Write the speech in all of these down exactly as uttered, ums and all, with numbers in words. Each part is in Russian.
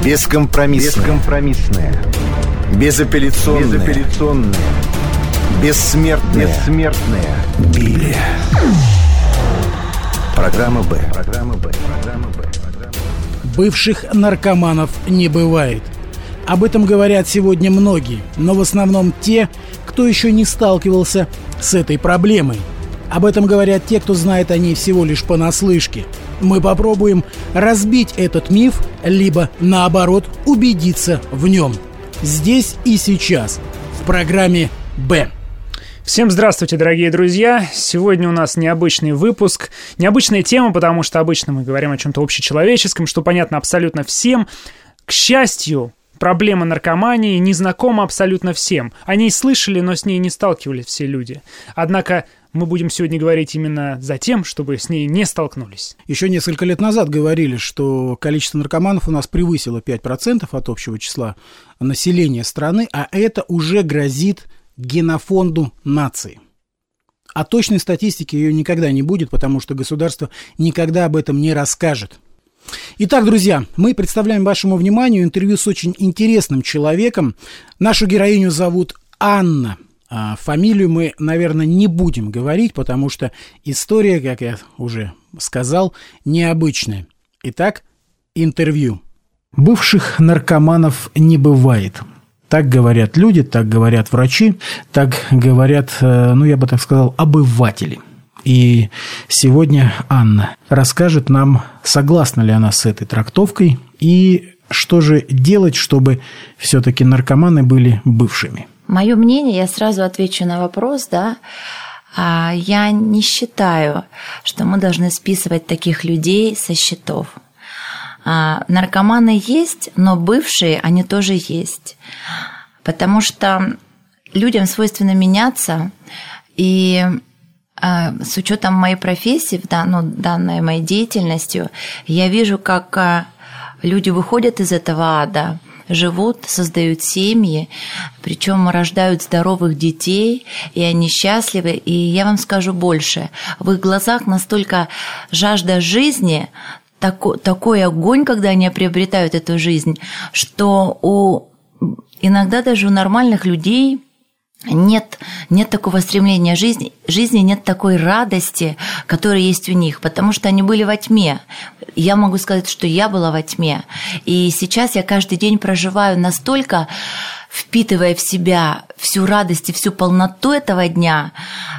Бескомпромиссная. Бескомпромиссная. Безапелляционная. Безапелляционная. Бессмертная. Бессмертная. Библия. Программа «Б». Программа «Б». Программа «Б». Бывших наркоманов не бывает. Об этом говорят сегодня многие, но в основном те, кто еще не сталкивался с этой проблемой. Об этом говорят те, кто знает о ней всего лишь понаслышке. Мы попробуем разбить этот миф, либо, наоборот, убедиться в нем. Здесь и сейчас, в программе «Б». Всем здравствуйте, дорогие друзья! Сегодня у нас необычный выпуск. Необычная тема, потому что обычно мы говорим о чем-то общечеловеческом, что понятно абсолютно всем. К счастью, проблема наркомании незнакома абсолютно всем. О ней слышали, но с ней не сталкивались все люди. Однако мы будем сегодня говорить именно за тем, чтобы с ней не столкнулись. Еще несколько лет назад говорили, что количество наркоманов у нас превысило пять процентов от общего числа населения страны, а это уже грозит генофонду нации. А точной статистики ее никогда не будет, потому что государство никогда об этом не расскажет. Итак, друзья, мы представляем вашему вниманию интервью с очень интересным человеком. Нашу героиню зовут Анна. А фамилию мы, наверное, не будем говорить, потому что история, как я уже сказал, необычная. Итак, интервью. Бывших наркоманов не бывает. Так говорят люди, так говорят врачи, так говорят, ну, я бы так сказал, обыватели. И сегодня Анна расскажет нам, согласна ли она с этой трактовкой, и что же делать, чтобы все-таки наркоманы были бывшими. Мое мнение, я сразу отвечу на вопрос, да, я не считаю, что мы должны списывать таких людей со счетов. Наркоманы есть, но бывшие они тоже есть, потому что людям свойственно меняться, и с учетом моей профессии, ну, данной моей деятельностью, я вижу, как люди выходят из этого ада, живут, создают семьи, причем рождают здоровых детей, и они счастливы. И я вам скажу больше, в их глазах настолько жажда жизни, такой, такой огонь, когда они приобретают эту жизнь, что у, иногда даже у нормальных людей Нет, нет такого стремления жизни, жизни, нет такой радости, которая есть у них, потому что они были во тьме. Я могу сказать, что я была во тьме. И сейчас я каждый день проживаю настолько, впитывая в себя всю радость и всю полноту этого дня.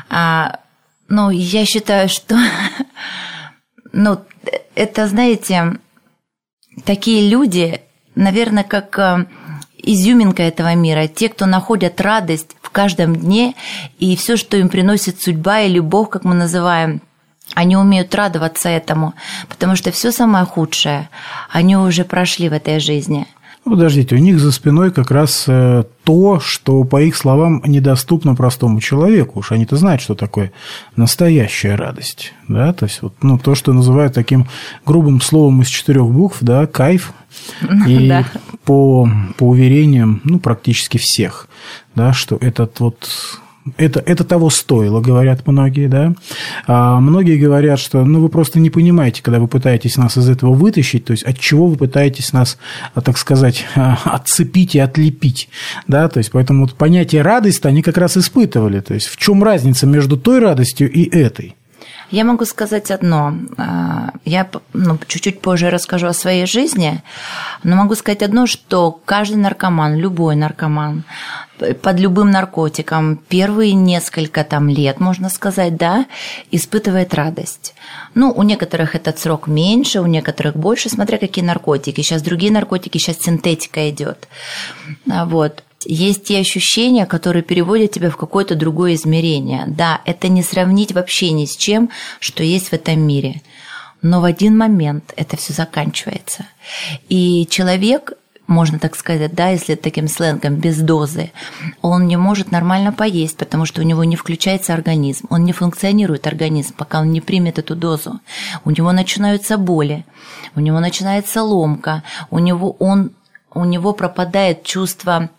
Ну, я считаю, что ну, это, знаете, такие люди, наверное, как изюминка этого мира, те, кто находят радость в каждом дне, и все, что им приносит судьба или Бог, как мы называем, они умеют радоваться этому, потому что все самое худшее они уже прошли в этой жизни. Подождите, у них за спиной как раз то, что, по их словам, недоступно простому человеку. Уж они-то знают, что такое настоящая радость. Да? То есть, вот, ну, то, что называют таким грубым словом из четырех букв, да, кайф. И да. по, по уверениям, ну, практически всех, да, что этот вот... Это, это того стоило, говорят многие, да. А многие говорят, что ну, вы просто не понимаете, когда вы пытаетесь нас из этого вытащить, то есть от чего вы пытаетесь нас, так сказать, отцепить и отлепить, да, то есть поэтому вот понятие радость они как раз испытывали, то есть в чем разница между той радостью и этой? Я могу сказать одно. Я ну, чуть-чуть позже расскажу о своей жизни, но могу сказать одно, что каждый наркоман, любой наркоман, под любым наркотиком первые несколько там лет, можно сказать, да, испытывает радость. Ну, у некоторых этот срок меньше, у некоторых больше, смотря какие наркотики. Сейчас другие наркотики, сейчас синтетика идет. Вот. Есть те ощущения, которые переводят тебя в какое-то другое измерение. Да, это не сравнить вообще ни с чем, что есть в этом мире. Но в один момент это все заканчивается. И человек, можно так сказать, да, если таким сленгом, без дозы, он не может нормально поесть, потому что у него не включается организм, он не функционирует организм, пока он не примет эту дозу. У него начинаются боли, у него начинается ломка, у него, он, у него пропадает чувство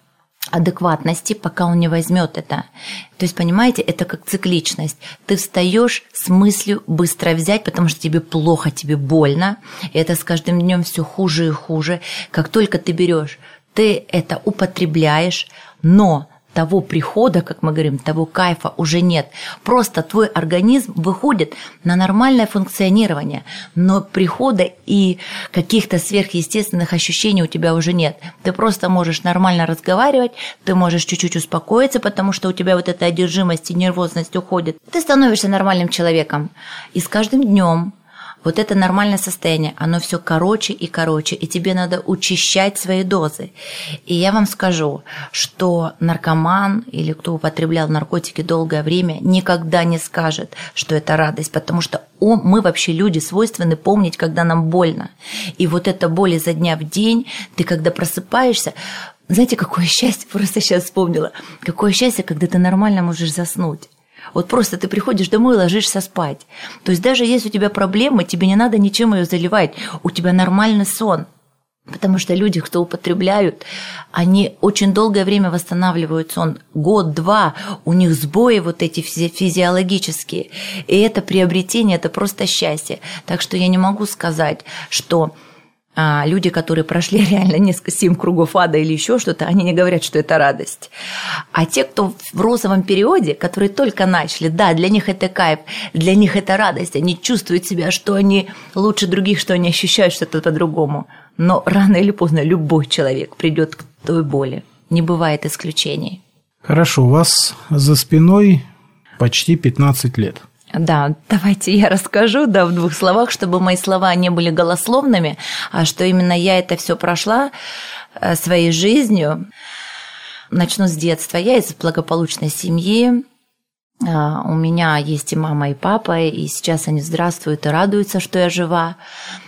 адекватности, пока он не возьмет это. То есть, понимаете, это как цикличность. Ты встаешь с мыслью быстро взять, потому что тебе плохо, тебе больно, и это с каждым днем все хуже и хуже. Как только ты берешь, ты это употребляешь, но того прихода, как мы говорим, того кайфа уже нет. Просто твой организм выходит на нормальное функционирование, но прихода и каких-то сверхъестественных ощущений у тебя уже нет. Ты просто можешь нормально разговаривать, ты можешь чуть-чуть успокоиться, потому что у тебя вот эта одержимость и нервозность уходит. Ты становишься нормальным человеком. И с каждым днем вот это нормальное состояние, оно все короче и короче, и тебе надо учащать свои дозы. И я вам скажу, что наркоман или кто употреблял наркотики долгое время никогда не скажет, что это радость, потому что он, мы вообще люди свойственны помнить, когда нам больно. И вот эта боль изо дня в день, ты когда просыпаешься, знаете, какое счастье, просто сейчас вспомнила, какое счастье, когда ты нормально можешь заснуть. Вот просто ты приходишь домой и ложишься спать. То есть даже если у тебя проблемы, тебе не надо ничем ее заливать. У тебя нормальный сон. Потому что люди, кто употребляют, они очень долгое время восстанавливают сон. Год-два, у них сбои вот эти физи- физиологические. И это приобретение, это просто счастье. Так что я не могу сказать, что... А люди, которые прошли реально несколько семь кругов ада или еще что-то, они не говорят, что это радость. А те, кто в розовом периоде, которые только начали, да, для них это кайф, для них это радость, они чувствуют себя, что они лучше других, что они ощущают что-то по-другому. Но рано или поздно любой человек придет к той боли. Не бывает исключений. Хорошо, у вас за спиной почти пятнадцать лет. Да, давайте я расскажу, да, в двух словах, чтобы мои слова не были голословными, а что именно я это все прошла своей жизнью. Начну с детства. Я из благополучной семьи. У меня есть и мама, и папа, и сейчас они здравствуют и радуются, что я жива.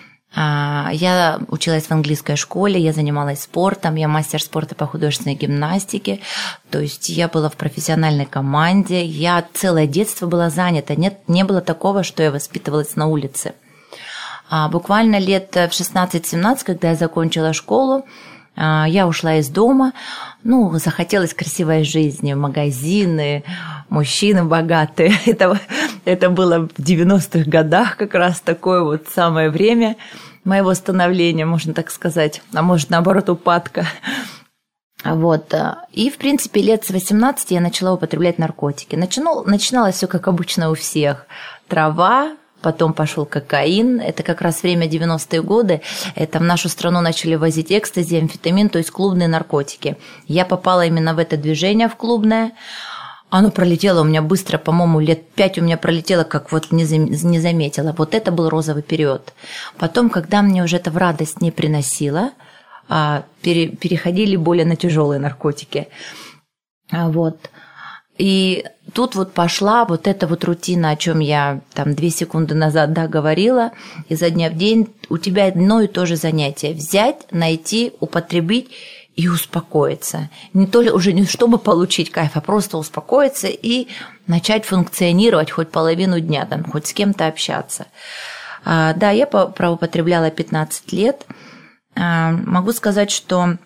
Я училась в английской школе, я занималась спортом, я мастер спорта по художественной гимнастике, то есть я была в профессиональной команде, я целое детство была занята, нет, не было такого, что я воспитывалась на улице. А буквально лет в шестнадцать-семнадцать, когда я закончила школу, я ушла из дома, ну, захотелось красивой жизни, магазины, мужчины богатые. Это, это было в девяностых годах как раз такое вот самое время моего становления, можно так сказать, а может, наоборот, упадка. Вот. И, в принципе, лет с восемнадцати я начала употреблять наркотики. Начинал, начиналось все как обычно у всех. Трава, потом пошел кокаин, это как раз время девяностые годы, это в нашу страну начали возить экстази, амфетамин, то есть клубные наркотики. Я попала именно в это движение, в клубное. Оно пролетело у меня быстро, по-моему, лет пять у меня пролетело, как вот не заметила. Вот это был розовый период. Потом, когда мне уже это в радость не приносило, переходили более на тяжелые наркотики. Вот. И тут вот пошла вот эта вот рутина, о чем я там две секунды назад, да, говорила, изо дня в день у тебя одно и то же занятие – взять, найти, употребить и успокоиться. Не то ли уже не чтобы получить кайф, а просто успокоиться и начать функционировать хоть половину дня, там, хоть с кем-то общаться. А, да, я проупотребляла пятнадцать лет. А, могу сказать, что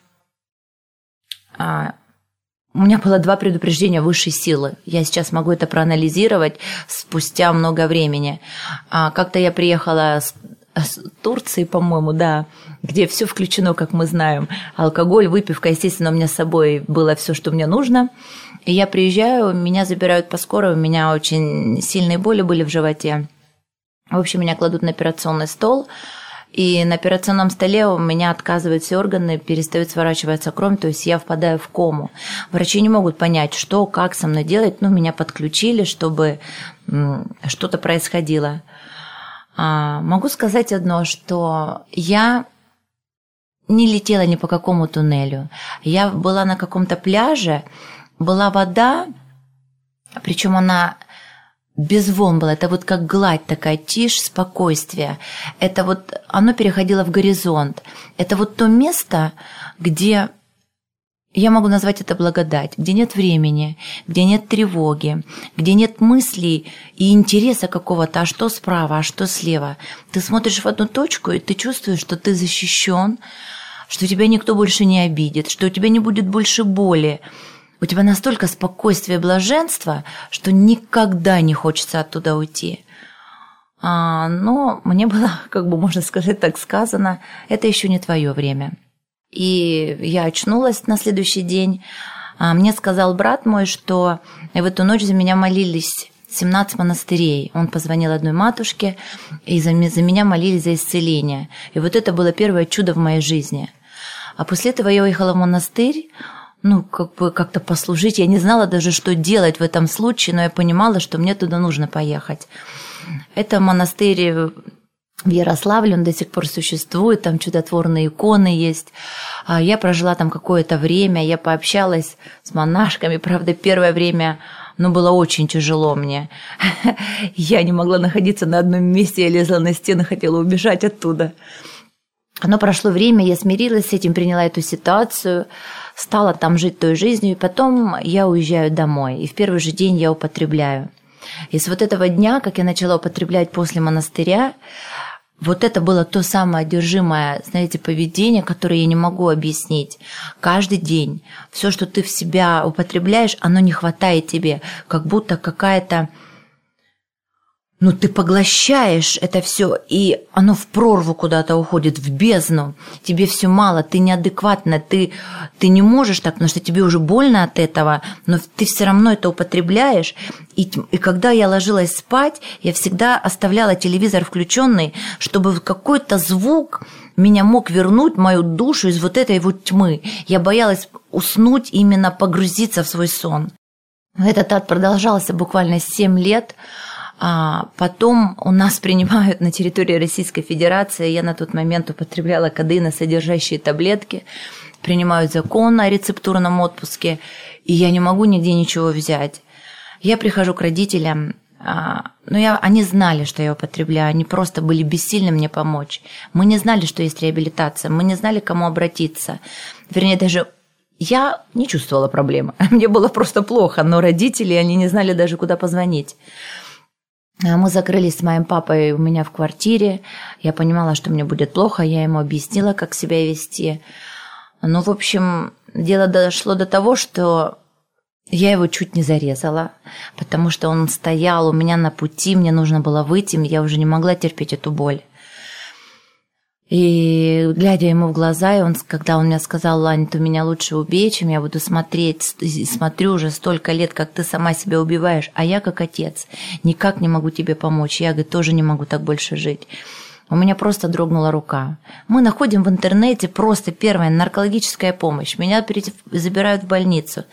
а, у меня было два предупреждения высшей силы. Я сейчас могу это проанализировать спустя много времени. А, как-то я приехала с Турции, по-моему, да, где все включено, как мы знаем. Алкоголь, выпивка, естественно, у меня с собой было все, что мне нужно. И я приезжаю, меня забирают по скорой, у меня очень сильные боли были в животе. В общем, меня кладут на операционный стол, и на операционном столе у меня отказывают все органы, перестает сворачиваться кровь, то есть я впадаю в кому. Врачи не могут понять, что, как со мной делать, ну, меня подключили, чтобы что-то происходило. Могу сказать одно, что я не летела ни по какому туннелю. Я была на каком-то пляже, была вода, причем она без волн была. Это вот как гладь такая, тишь, спокойствие. Это вот оно переходило в горизонт. Это вот то место, где... Я могу назвать это благодать, где нет времени, где нет тревоги, где нет мыслей и интереса какого-то, а что справа, а что слева. Ты смотришь в одну точку, и ты чувствуешь, что ты защищен, что тебя никто больше не обидит, что у тебя не будет больше боли. У тебя настолько спокойствие и блаженство, что никогда не хочется оттуда уйти. А, но мне было, как бы можно сказать, так сказано, это еще не твое время. И я очнулась на следующий день. А мне сказал брат мой, что в эту ночь за меня молились семнадцать монастырей. Он позвонил одной матушке, и за, за меня молились за исцеление. И вот это было первое чудо в моей жизни. А после этого я уехала в монастырь, ну, как бы как-то послужить. Я не знала даже, что делать в этом случае, но я понимала, что мне туда нужно поехать. Это монастырь в Ярославле, он до сих пор существует, там чудотворные иконы есть. Я прожила там какое-то время, я пообщалась с монашками, правда, первое время, ну, было очень тяжело мне. Я не могла находиться на одном месте, я лезла на стены, хотела убежать оттуда. Но прошло время, я смирилась с этим, приняла эту ситуацию, стала там жить той жизнью, и потом я уезжаю домой, и в первый же день я употребляю. И с вот этого дня, как я начала употреблять после монастыря, вот это было то самое одержимое, знаете, поведение, которое я не могу объяснить. Каждый день все, что ты в себя употребляешь, оно не хватает тебе, как будто какая-то... Ну, ты поглощаешь это все, и оно в прорву куда-то уходит, в бездну. Тебе все мало, ты неадекватна, ты, ты не можешь так, потому что тебе уже больно от этого, но ты все равно это употребляешь. И, и когда я ложилась спать, я всегда оставляла телевизор включенный, чтобы какой-то звук меня мог вернуть, мою душу из вот этой вот тьмы. Я боялась уснуть, именно погрузиться в свой сон. Этот ад продолжался буквально семь лет. А потом у нас принимают на территории Российской Федерации, я на тот момент употребляла кодеиносодержащие таблетки, принимают закон о рецептурном отпуске, и я не могу нигде ничего взять. Я прихожу к родителям, но я, они знали, что я употребляю, они просто были бессильны мне помочь. Мы не знали, что есть реабилитация, мы не знали, к кому обратиться. Вернее, даже я не чувствовала проблемы, мне было просто плохо, но родители, они не знали даже, куда позвонить. Мы закрылись с моим папой у меня в квартире. Я понимала, что мне будет плохо. Я ему объяснила, как себя вести. Ну, в общем, дело дошло до того, что я его чуть не зарезала, потому что он стоял у меня на пути, мне нужно было выйти, я уже не могла терпеть эту боль. И глядя ему в глаза, и он, когда он мне сказал: Лань, ты меня лучше убей, чем я буду смотреть, смотрю уже столько лет, как ты сама себя убиваешь, а я как отец никак не могу тебе помочь, я, говорит, тоже не могу так больше жить. У меня просто дрогнула рука. Мы находим в интернете просто первая наркологическая помощь, меня забирают в больницу.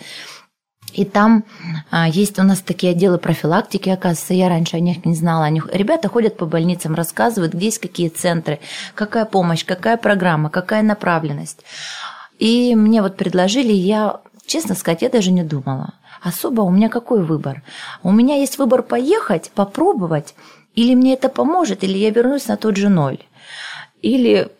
И там а, есть у нас такие отделы профилактики, оказывается, я раньше о них не знала. О них. Ребята ходят по больницам, рассказывают, где есть какие центры, какая помощь, какая программа, какая направленность. И мне вот предложили, я, честно сказать, я даже не думала. Особо у меня какой выбор? У меня есть выбор поехать, попробовать, или мне это поможет, или я вернусь на тот же ноль. Или...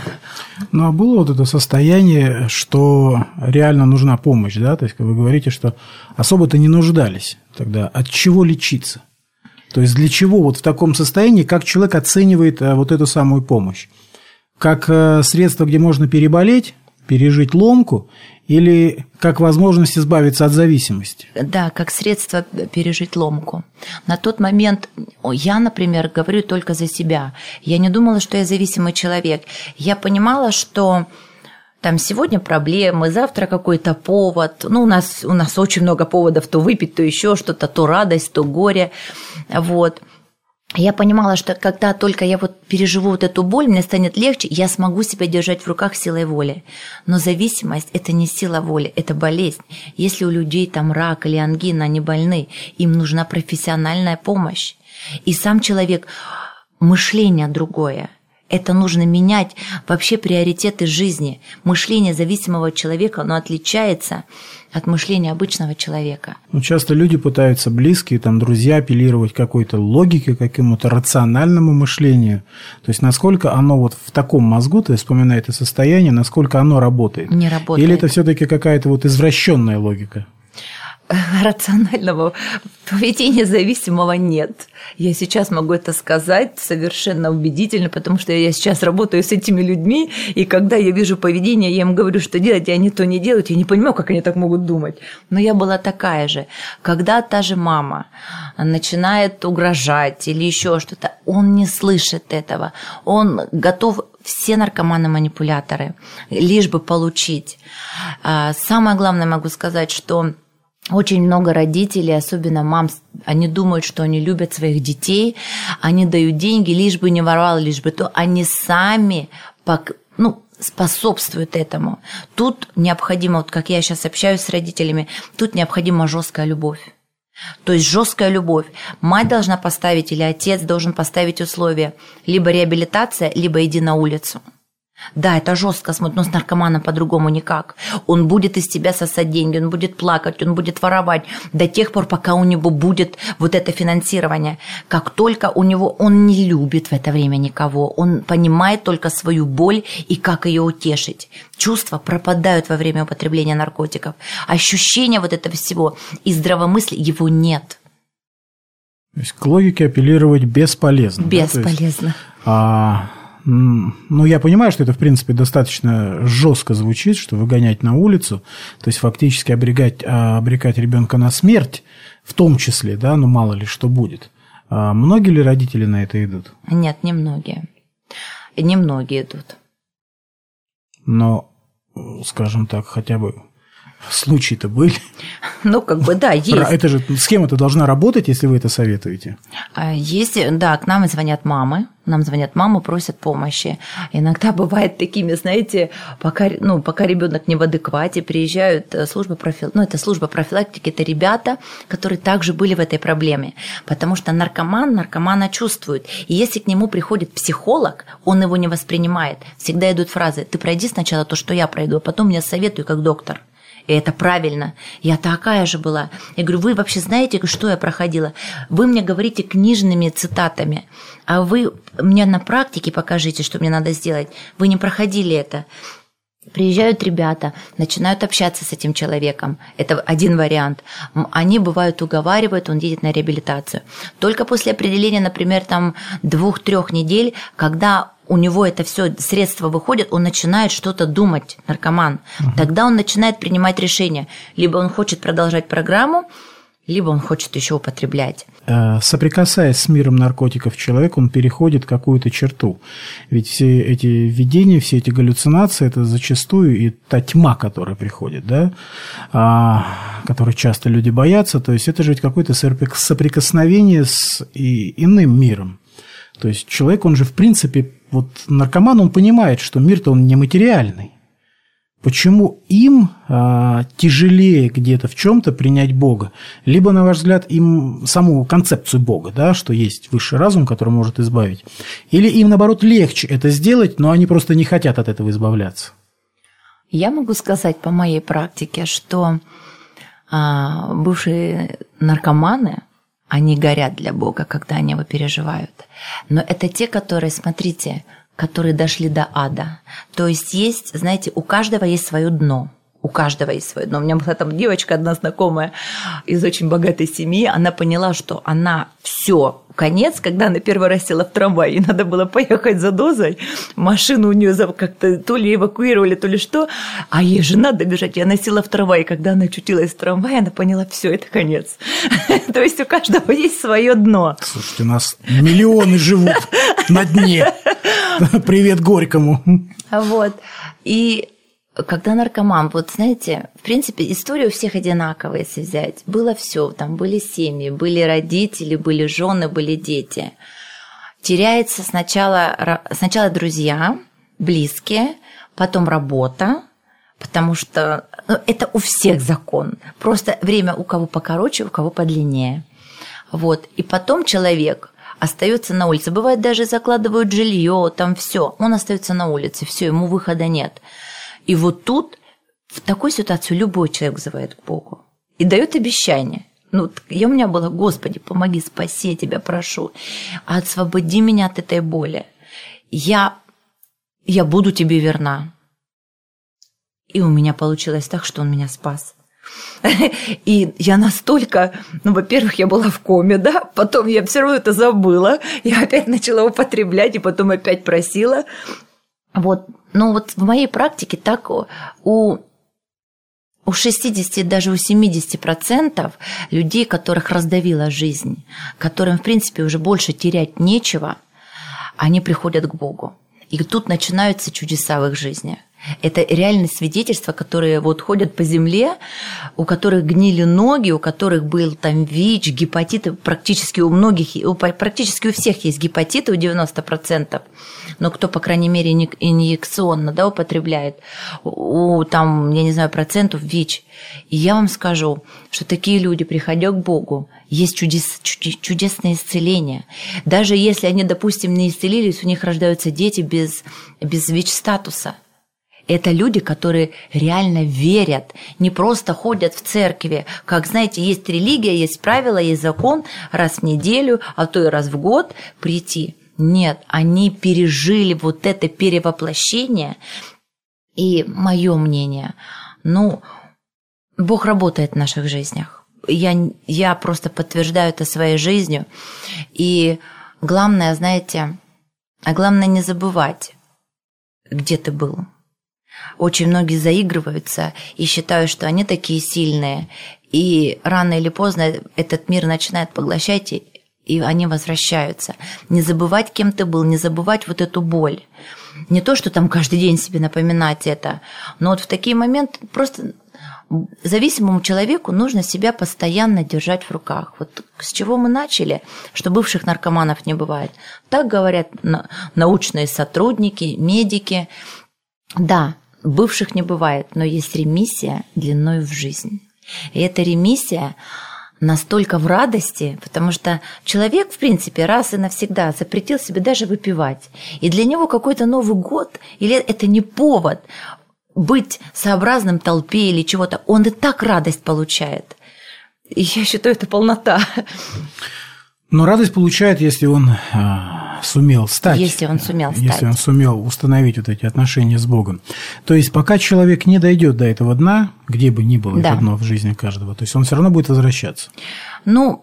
Ну, а было вот это состояние, что реально нужна помощь, да? То есть, как вы говорите, что особо-то не нуждались тогда. От чего лечиться? То есть, для чего вот в таком состоянии, как человек оценивает вот эту самую помощь? Как средство, где можно переболеть, пережить ломку, или как возможность избавиться от зависимости? Да, как средство пережить ломку. На тот момент я, например, говорю только за себя. Я не думала, что я зависимый человек. Я понимала, что там сегодня проблемы, завтра какой-то повод. Ну, у нас, у нас очень много поводов то выпить, то еще что-то, то радость, то горе. Вот. Я понимала, что когда только я вот переживу вот эту боль, мне станет легче, я смогу себя держать в руках силой воли. Но зависимость – это не сила воли, это болезнь. Если у людей там рак или ангина, они больны, им нужна профессиональная помощь. И сам человек, мышление другое. Это нужно менять вообще приоритеты жизни. Мышление зависимого человека, оно отличается от мышления обычного человека. Ну, часто люди пытаются, близкие, там, друзья, апеллировать к какой-то логике, к какому-то рациональному мышлению. То есть, насколько оно вот в таком мозгу, ты вспоминай это состояние, насколько оно работает. Не работает. Или это все-таки какая-то вот извращенная логика? рационального поведения зависимого нет. Я сейчас могу это сказать совершенно убедительно, потому что я сейчас работаю с этими людьми, и когда я вижу поведение, я им говорю, что делать, и они то не делают, я не понимаю, как они так могут думать. Но я была такая же. Когда та же мама начинает угрожать или еще что-то, он не слышит этого. Он готов, все наркоманы-манипуляторы, лишь бы получить. Самое главное могу сказать, что очень много родителей, особенно мам, они думают, что они любят своих детей, они дают деньги, лишь бы не воровал, лишь бы то. Они сами, ну, способствуют этому. Тут необходимо, вот как я сейчас общаюсь с родителями, тут необходима жесткая любовь. То есть жесткая любовь. Мать должна поставить или отец должен поставить условия: либо реабилитация, либо иди на улицу. Да, это жестко смотрит, но с наркоманом по-другому никак. Он будет из тебя сосать деньги, он будет плакать, он будет воровать до тех пор, пока у него будет вот это финансирование. Как только у него, он не любит в это время никого, он понимает только свою боль и как ее утешить. Чувства пропадают во время употребления наркотиков. Ощущения вот этого всего и здравомыслия его нет. То есть к логике апеллировать бесполезно. Бесполезно. Да? Есть, а... Ну, я понимаю, что это, в принципе, достаточно жестко звучит, что выгонять на улицу, то есть фактически обрекать, обрекать ребенка на смерть, в том числе, да, ну, мало ли что будет. А многие ли родители на это идут? Нет, не многие. Не многие идут. Но, скажем так, хотя бы случаи-то были. Ну, как бы, да, есть. Это же схема-то должна работать, если вы это советуете. Есть, да, к нам звонят мамы, нам звонят мамы, просят помощи. Иногда бывает такими, знаете, пока, ну, пока ребенок не в адеквате, приезжают служба профилактики, ну, это служба профилактики, это ребята, которые также были в этой проблеме, потому что наркоман наркомана чувствует, и если к нему приходит психолог, он его не воспринимает. Всегда идут фразы: ты пройди сначала то, что я пройду, а потом мне советуй как доктор. И это правильно. Я такая же была. Я говорю: вы вообще знаете, что я проходила? Вы мне говорите книжными цитатами, а вы мне на практике покажите, что мне надо сделать. Вы не проходили это. Приезжают ребята, начинают общаться с этим человеком. Это один вариант. Они, бывают, уговаривают, он едет на реабилитацию. Только после определения, например, там двух-трех недель, когда у него это все средства выходят, он начинает что-то думать, наркоман. Угу. Тогда он начинает принимать решение. Либо он хочет продолжать программу, либо он хочет еще употреблять. Соприкасаясь с миром наркотиков, человек, он переходит какую-то черту. Ведь все эти видения, все эти галлюцинации, это зачастую и та тьма, которая приходит, да, а, которой часто люди боятся. То есть это же ведь какое-то соприкосновение с и иным миром. То есть человек, он же в принципе, вот наркоман, он понимает, что мир-то он нематериальный. Почему им а, тяжелее где-то в чем-то принять Бога? Либо, на ваш взгляд, им саму концепцию Бога, да, что есть высший разум, который может избавить, или им, наоборот, легче это сделать, но они просто не хотят от этого избавляться? Я могу сказать по моей практике, что а, бывшие наркоманы, они горят для Бога, когда они его переживают. Но это те, которые, смотрите, которые дошли до ада. То есть есть, знаете, у каждого есть свое дно. У каждого есть свое дно. У меня была там девочка одна знакомая из очень богатой семьи. Она поняла, что она все, конец, когда она первый раз села в трамвай, и надо было поехать за дозой. Машину у нее как-то то ли эвакуировали, то ли что. А ей же надо бежать. И она села в трамвай. И когда она очутилась в трамвае, она поняла: все, это конец. То есть у каждого есть свое дно. Слушайте, у нас миллионы живут на дне. Привет Горькому. Вот. И когда наркоман, вот знаете, в принципе, история у всех одинаковая, если взять. Было все, там были семьи, были родители, были жены, были дети. Теряется сначала, сначала друзья, близкие, потом работа, потому что ну, это у всех закон. Просто время у кого покороче, у кого подлиннее. Вот. И потом человек остается на улице. Бывает, даже закладывают жилье, там все. Он остается на улице, все, ему выхода нет. И вот тут, в такой ситуации, любой человек взывает к Богу и дает обещание. Ну, я у меня была: Господи, помоги, спаси, я тебя прошу, освободи меня от этой боли. Я, я буду тебе верна. И у меня получилось так, что он меня спас. И я настолько, ну, во-первых, я была в коме, да, потом я все равно это забыла, я опять начала употреблять, и потом опять просила. Вот, ну вот в моей практике так у, у шестидесяти, даже у семидесяти процентов людей, которых раздавила жизнь, которым, в принципе, уже больше терять нечего, они приходят к Богу. И тут начинаются чудеса в их жизни. Это реальные свидетельства, которые вот ходят по земле, у которых гнили ноги, у которых был там ВИЧ, гепатиты, практически у многих, практически у всех есть гепатиты, у девяноста процентов, но кто, по крайней мере, инъекционно, да, употребляет, у там, я не знаю, процентов ВИЧ. И я вам скажу, что такие люди, приходя к Богу, есть чудес, чудесное исцеление. Даже если они, допустим, не исцелились, у них рождаются дети без, без ВИЧ-статуса. Это люди, которые реально верят, не просто ходят в церкви. Как, знаете, есть религия, есть правила, есть закон, раз в неделю, а то и раз в год прийти. Нет, они пережили вот это перевоплощение. И мое мнение, ну, Бог работает в наших жизнях. Я, я просто подтверждаю это своей жизнью. И главное, знаете, а главное не забывать, где ты был. Очень многие заигрываются и считают, что они такие сильные, и рано или поздно этот мир начинает поглощать, и они возвращаются. Не забывать, кем ты был, не забывать вот эту боль. Не то, что там каждый день себе напоминать это, но вот в такие моменты просто зависимому человеку нужно себя постоянно держать в руках. Вот с чего мы начали, что бывших наркоманов не бывает. Так говорят научные сотрудники, медики. Да, бывших не бывает, но есть ремиссия длиной в жизнь. И эта ремиссия настолько в радости, потому что человек, в принципе, раз и навсегда запретил себе даже выпивать. И для него какой-то Новый год, или это не повод быть сообразным толпе или чего-то, он и так радость получает. И я считаю, это полнота. Но радость получает, если он а, сумел стать. Если он сумел стать. Если он сумел установить вот эти отношения с Богом. То есть, пока человек не дойдет до этого дна, где бы ни было да. это дно в жизни каждого, то есть он все равно будет возвращаться. Ну,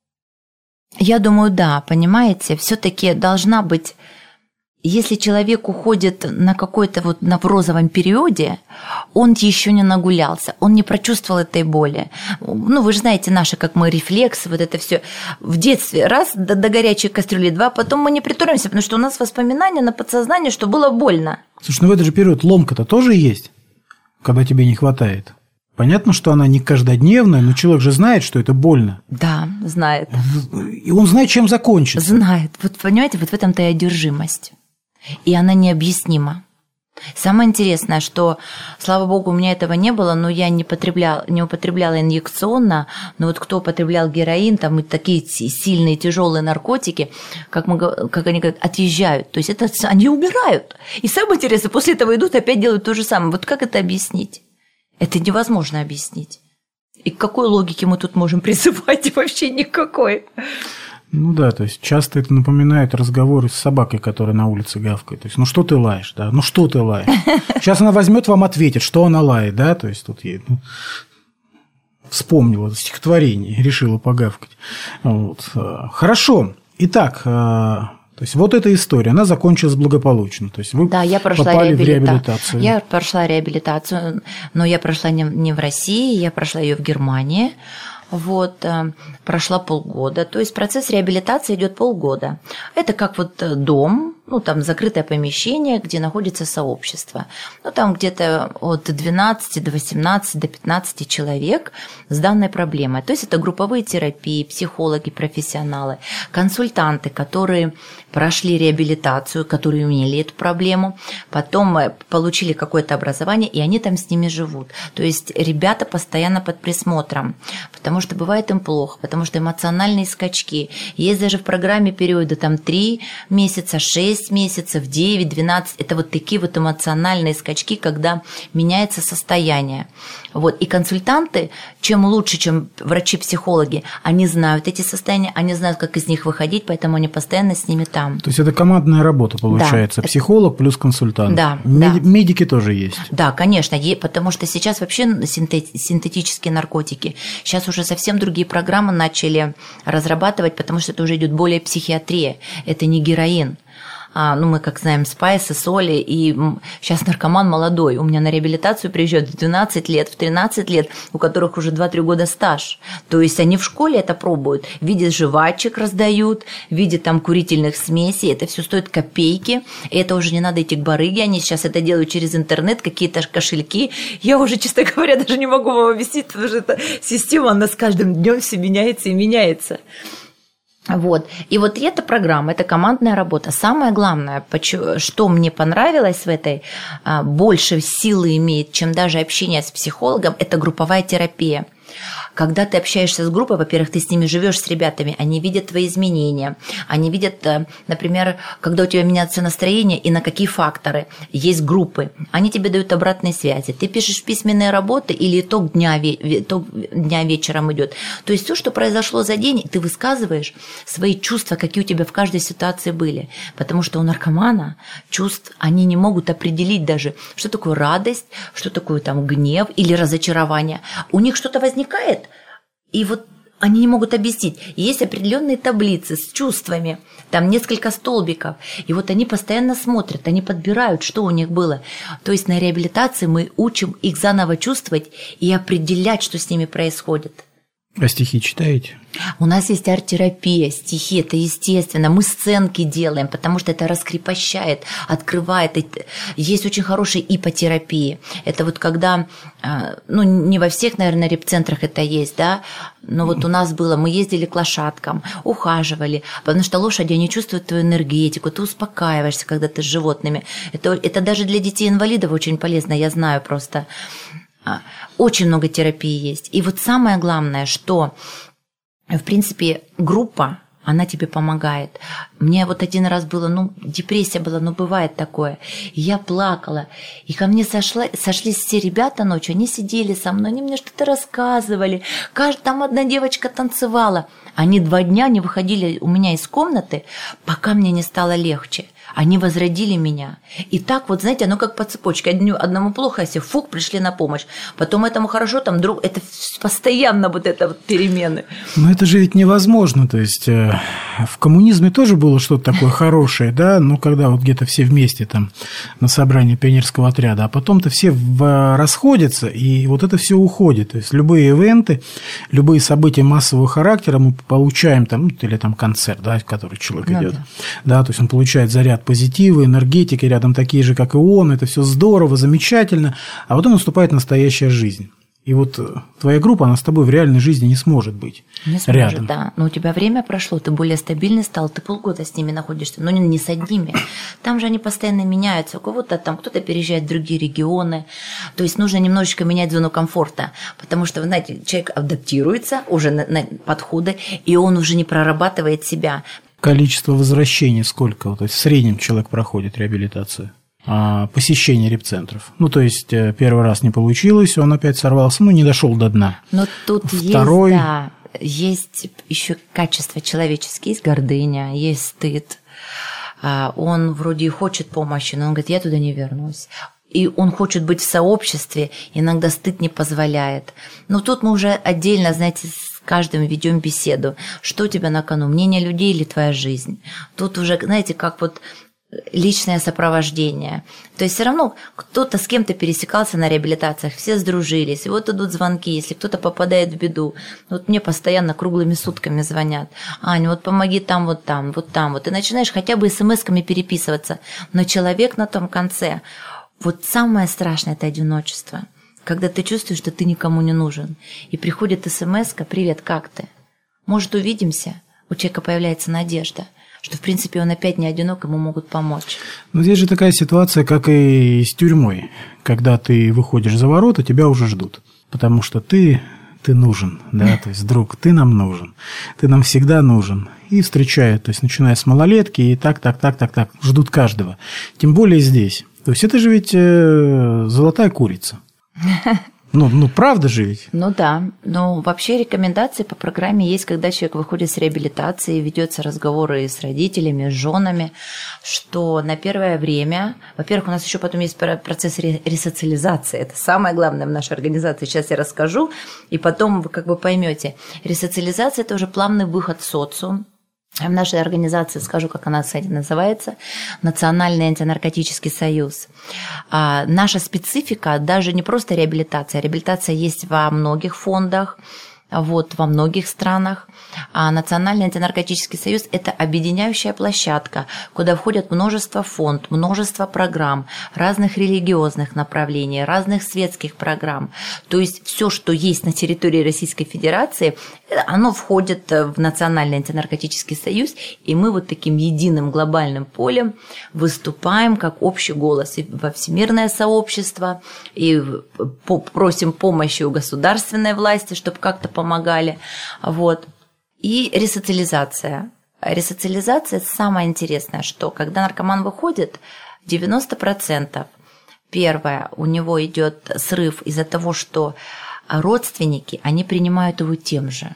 я думаю, да, понимаете, все-таки должна быть. Если человек уходит на какой-то вот на в розовом периоде, он еще не нагулялся, он не прочувствовал этой боли. Ну, вы же знаете наши, как мы, рефлексы, вот это все. В детстве раз до, до горячей кастрюли, два, потом мы не притронимся, потому что у нас воспоминания на подсознании, что было больно. Слушай, ну в этот же период ломка-то тоже есть, когда тебе не хватает. Понятно, что она не каждодневная, но человек же знает, что это больно. Да, знает. И он знает, чем закончится. Знает. Вот понимаете, вот в этом-то и одержимость. И она необъяснима. Самое интересное, что, слава богу, у меня этого не было, но я не, потребляла, не употребляла инъекционно, но вот кто употреблял героин, там и такие сильные, тяжелые наркотики, как, мы, как они говорят, отъезжают. То есть это, они умирают. И самое интересное, после этого идут, опять делают то же самое. Вот как это объяснить? Это невозможно объяснить. И к какой логике мы тут можем призывать? Вообще никакой. Ну да, то есть часто это напоминает разговоры с собакой, которая на улице гавкает. То есть, ну что ты лаешь, да? Ну что ты лаешь? Сейчас она возьмет, вам ответит, что она лает, да? То есть тут ей ну, вспомнила стихотворение, решила погавкать. Вот. Хорошо. Итак, то есть вот эта история, она закончилась благополучно. То есть вы да, я прошла попали реабилита... в реабилитацию. Я прошла реабилитацию, но я прошла не, не в России, я прошла ее в Германии. Вот, прошла полгода, то есть процесс реабилитации идет полгода. Это как вот дом, ну там закрытое помещение, где находится сообщество. Ну там где-то от двенадцати до восемнадцати, до пятнадцати человек с данной проблемой. То есть это групповые терапии, психологи, профессионалы, консультанты, которые прошли реабилитацию, которые умели эту проблему, потом получили какое-то образование, и они там с ними живут. То есть ребята постоянно под присмотром, потому что бывает им плохо, потому что эмоциональные скачки. Есть даже в программе периоды там три месяца, шесть шесть месяцев, девять, двенадцать. Это вот такие вот эмоциональные скачки, когда меняется состояние. Вот. И консультанты, чем лучше, чем врачи-психологи, они знают эти состояния, они знают, как из них выходить, поэтому они постоянно с ними там. То есть это командная работа получается, да. Психолог плюс консультант. Да, Мед... да. Медики тоже есть. Да, конечно, потому что сейчас вообще синтетические наркотики, сейчас уже совсем другие программы начали разрабатывать, потому что это уже идет более психиатрия, это не героин. А, ну, мы, как знаем, спайсы, соли, и сейчас наркоман молодой. У меня на реабилитацию приезжают в двенадцать лет, в тринадцать лет, у которых уже два-три года стаж. То есть они в школе это пробуют, видят жвачек раздают, видят там курительных смесей, это все стоит копейки, и это уже не надо идти к барыге, они сейчас это делают через интернет, какие-то кошельки. Я уже, честно говоря, даже не могу вам объяснить, потому что эта система, она с каждым днем все меняется и меняется. Вот. И вот эта программа, это командная работа. Самое главное, что мне понравилось в этой, больше силы имеет, чем даже общение с психологом, это групповая терапия. Когда ты общаешься с группой, во-первых, ты с ними живешь, с ребятами, они видят твои изменения, они видят, например, когда у тебя меняется настроение и на какие факторы. Есть группы, они тебе дают обратные связи. Ты пишешь письменные работы или итог дня, итог дня вечером идет. То есть все, что произошло за день, ты высказываешь свои чувства, какие у тебя в каждой ситуации были. Потому что у наркомана чувств, они не могут определить даже, что такое радость, что такое там гнев или разочарование. У них что-то возникает, и вот они не могут объяснить. Есть определенные таблицы с чувствами, там несколько столбиков, и вот они постоянно смотрят, они подбирают, что у них было. То есть на реабилитации мы учим их заново чувствовать и определять, что с ними происходит. А стихи читаете? У нас есть арт-терапия, стихи, это естественно. Мы сценки делаем, потому что это раскрепощает, открывает. Есть очень хорошие ипотерапии. Это вот когда, ну, не во всех, наверное, репцентрах это есть, да, но вот у нас было, мы ездили к лошадкам, ухаживали, потому что лошади, они чувствуют твою энергетику, ты успокаиваешься, когда ты с животными. Это, это даже для детей-инвалидов очень полезно, я знаю просто. Очень много терапии есть. И вот самое главное, что, в принципе, группа, она тебе помогает. Мне вот один раз было, ну, депрессия была, ну, бывает такое. И я плакала. И ко мне сошла, сошлись все ребята ночью, они сидели со мной, они мне что-то рассказывали. Там одна девочка танцевала. Они два дня не выходили у меня из комнаты, пока мне не стало легче. Они возродили меня. И так вот, знаете, оно как по цепочке. Одному плохо, а все фук, пришли на помощь. Потом этому хорошо, там друг... Это постоянно вот это вот перемены. Но это же ведь невозможно. То есть э, в коммунизме тоже было что-то такое хорошее, да, ну, когда вот где-то все вместе там на собрании пионерского отряда, а потом-то все в... расходятся, и вот это все уходит. То есть любые ивенты, любые события массового характера мы получаем там, ну, или там концерт, да, в который человек идет. Да. да, то есть он получает заряд позитива, энергетики, рядом такие же, как и он, это все здорово, замечательно, а потом наступает настоящая жизнь. И вот твоя группа, она с тобой в реальной жизни не сможет быть не сможет, рядом. Да, но у тебя время прошло, ты более стабильный стал, ты полгода с ними находишься, но не с одними. Там же они постоянно меняются, у кого-то там, кто-то переезжает в другие регионы, то есть нужно немножечко менять зону комфорта, потому что, вы знаете, человек адаптируется уже на, на подходы, и он уже не прорабатывает себя. Количество возвращений сколько? То есть в среднем человек проходит реабилитацию? А посещение репцентров. Ну, то есть первый раз не получилось, он опять сорвался, ну, не дошел до дна. Но тут Второй... есть, да, есть еще качества человеческие, есть гордыня, есть стыд. Он вроде и хочет помощи, но он говорит, я туда не вернусь. И он хочет быть в сообществе, иногда стыд не позволяет. Но тут мы уже отдельно, знаете, с каждым ведем беседу. Что у тебя на кону, мнение людей или твоя жизнь? Тут уже, знаете, как вот личное сопровождение. То есть все равно кто-то с кем-то пересекался на реабилитациях, все сдружились, и вот идут звонки, если кто-то попадает в беду. Вот мне постоянно круглыми сутками звонят. Аня, вот помоги там, вот там, вот там. Вот ты начинаешь хотя бы смс-ками переписываться, но человек на том конце. Вот самое страшное – это одиночество. Когда ты чувствуешь, что ты никому не нужен. И приходит смс-ка: «Привет, как ты? Может, увидимся?» У человека появляется надежда, что, в принципе, он опять не одинок, ему могут помочь. Но здесь же такая ситуация, как и с тюрьмой. Когда ты выходишь за ворота, тебя уже ждут. Потому что ты ты нужен, да, то есть, друг, ты нам нужен, ты нам всегда нужен. И встречают, то есть, начиная с малолетки, и так, так, так, так, так, ждут каждого. Тем более здесь. То есть, это же ведь э, золотая курица. Ну, ну, правда же ведь? Ну да. Но вообще рекомендации по программе есть, когда человек выходит с реабилитации, ведется разговоры с родителями, с женами, что на первое время, во-первых, у нас еще потом есть процесс ресоциализации. Это самое главное в нашей организации. Сейчас я расскажу, и потом вы как бы поймете. Ресоциализация – это уже плавный выход в социум. В нашей организации, скажу, как она, кстати, называется, Национальный антинаркотический союз. А наша специфика даже не просто реабилитация. Реабилитация есть во многих фондах, вот, во многих странах. А Национальный антинаркотический союз – это объединяющая площадка, куда входят множество фонд, множество программ, разных религиозных направлений, разных светских программ. То есть все, что есть на территории Российской Федерации, оно входит в Национальный антинаркотический союз, и мы вот таким единым глобальным полем выступаем как общий голос и во всемирное сообщество, и просим помощи у государственной власти, чтобы как-то помогали. Вот. И ресоциализация. Ресоциализация – это самое интересное, что когда наркоман выходит, девяносто процентов первое, у него идет срыв из-за того, что родственники, они принимают его тем же.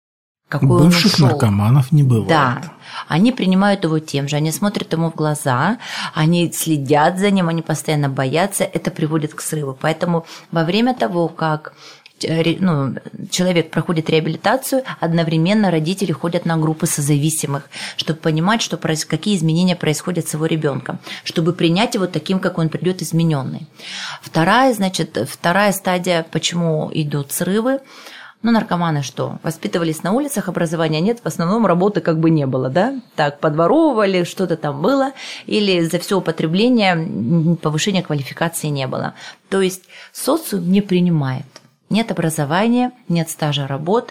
Какой Бывших наркоманов не бывает. Да, они принимают его тем же, они смотрят ему в глаза, они следят за ним, они постоянно боятся, это приводит к срыву. Поэтому во время того, как ну, человек проходит реабилитацию, одновременно родители ходят на группы созависимых, чтобы понимать, что, какие изменения происходят с его ребенком, чтобы принять его таким, как он придет, измененный. Вторая, значит, вторая стадия, почему идут срывы. Ну, наркоманы что? Воспитывались на улицах, образования нет, в основном работы как бы не было, да? Так, подворовывали, что-то там было, или за все употребление повышения квалификации не было. То есть социум не принимает. Нет образования, нет стажа работ.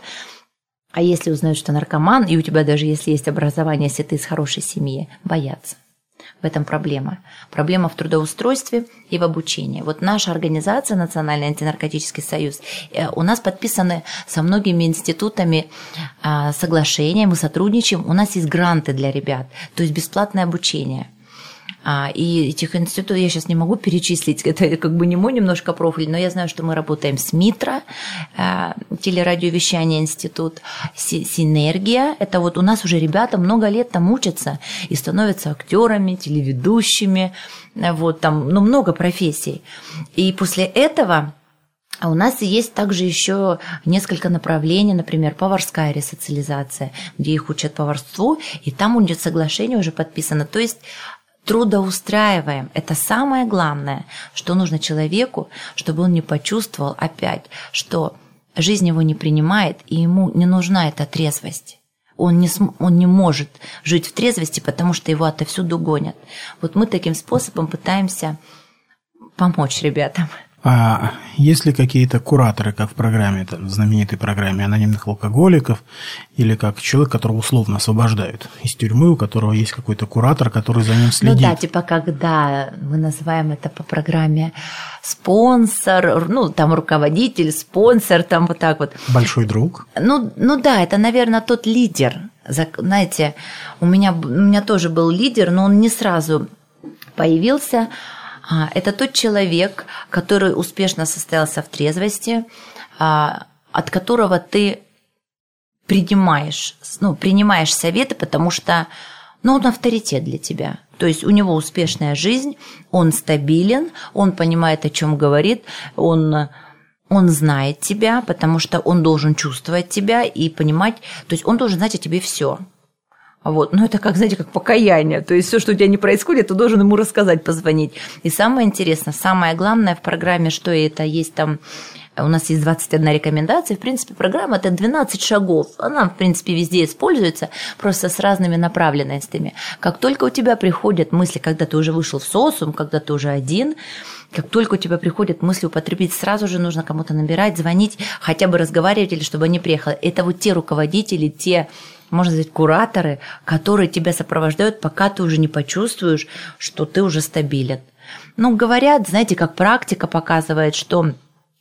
А если узнают, что наркоман, и у тебя даже если есть образование, если ты из хорошей семьи, боятся. В этом проблема. Проблема в трудоустройстве и в обучении. Вот наша организация, Национальный антинаркотический союз, у нас подписаны со многими институтами соглашения, мы сотрудничаем, у нас есть гранты для ребят, то есть бесплатное обучение. И этих институтов я сейчас не могу перечислить, это как бы не мой немножко профиль, но я знаю, что мы работаем с МИТРО, телерадиовещание институт, Синергия, это вот у нас уже ребята много лет там учатся и становятся актерами, телеведущими, вот там, ну, много профессий. И после этого у нас есть также еще несколько направлений, например, поварская ресоциализация, где их учат поварству, и там будет соглашение уже подписано, то есть трудоустраиваем. Это самое главное, что нужно человеку, чтобы он не почувствовал опять, что жизнь его не принимает, и ему не нужна эта трезвость. Он не, он не может жить в трезвости, потому что его отовсюду гонят. Вот мы таким способом пытаемся помочь ребятам. А есть ли какие-то кураторы, как в программе, там, знаменитой программе анонимных алкоголиков, или как человек, которого условно освобождают из тюрьмы, у которого есть какой-то куратор, который за ним следит? Ну да, типа когда мы называем это по программе спонсор, ну там руководитель, спонсор, там вот так вот. Большой друг? Ну, ну да, это, наверное, тот лидер. Знаете, у меня, у меня тоже был лидер, но он не сразу появился. Это тот человек, который успешно состоялся в трезвости, от которого ты принимаешь, ну, принимаешь советы, потому что ну, он авторитет для тебя. То есть у него успешная жизнь, он стабилен, он понимает, о чем говорит, он, он знает тебя, потому что он должен чувствовать тебя и понимать, то есть он должен знать о тебе все. Вот. Но это как, знаете, как покаяние. То есть все, что у тебя не происходит, ты должен ему рассказать, позвонить. И самое интересное, самое главное в программе, что это есть там, у нас есть двадцать одна рекомендация. В принципе, программа – это двенадцать шагов. Она, в принципе, везде используется, просто с разными направленностями. Как только у тебя приходят мысли, когда ты уже вышел в социум, когда ты уже один, как только у тебя приходят мысли употребить, сразу же нужно кому-то набирать, звонить, хотя бы разговаривать, или чтобы они приехали. Это вот те руководители, те, можно сказать, кураторы, которые тебя сопровождают, пока ты уже не почувствуешь, что ты уже стабилен. Ну, говорят, знаете, как практика показывает, что